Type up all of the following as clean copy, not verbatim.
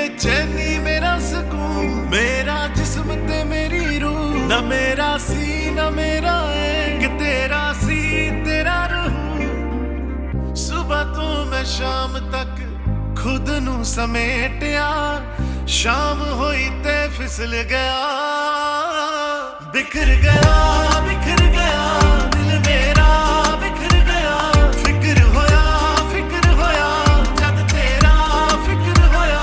बेचैनी मेरा सुकून, मेरा जिस्म ते मेरी रूह, न मेरा सी न मेरा है कि तेरा सी तेरा रहूं। सुबह तो मैं शाम तक खुद नू समेटिया, शाम होई ते फिसल गया, बिखर गया बिखर गया दिल मेरा बिखर गया। फिक्र होया जद तेरा फिक्र होया।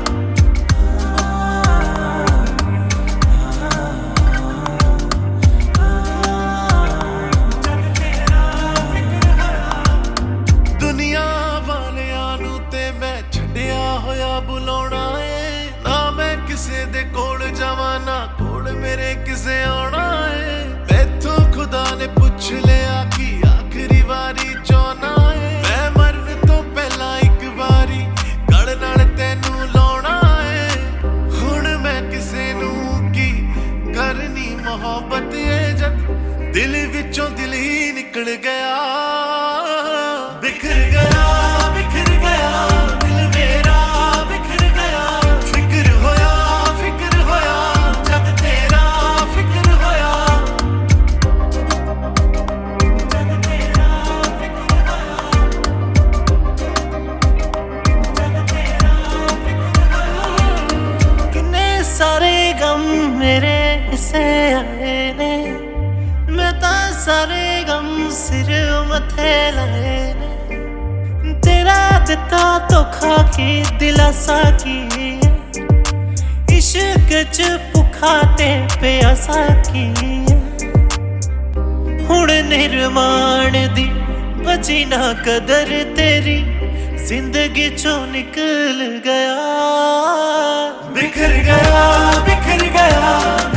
जद तेरा फिक्र होया। दुनिया वालियां नू ते मैं छड्डिया होया बुलाउणा है, ना मैं किसे दे कोल जावां ना कोल मेरे किसे आना है। मैथों खुदा ने पूछ लिया कि आखिरी वारी चाहना है, मैं मरन तो पहला एक बारी गल नाल तैनू लाउणा है। हुण मैं किसे नू की करनी मोहब्बत है, जद दिल विचों दिल ही निकल गया, बिखर गया दिल मेरा बिखर गया। फिक्र होया जद तेरा फिक्र होया। जद तेरा फिक्र होया। जद तेरा फिक्र होया। किन्ने सारे गम मेरे इसे आए ने, मैं तां सारे गम सिर मथे लाए ने। तेरा दिता धोखा की दिलासा की, इश्क च भुखा ते प्यासा की। हुण निर्माण दी बची ना कदर तेरी, जिंदगी चों निकल गया, बिखर गया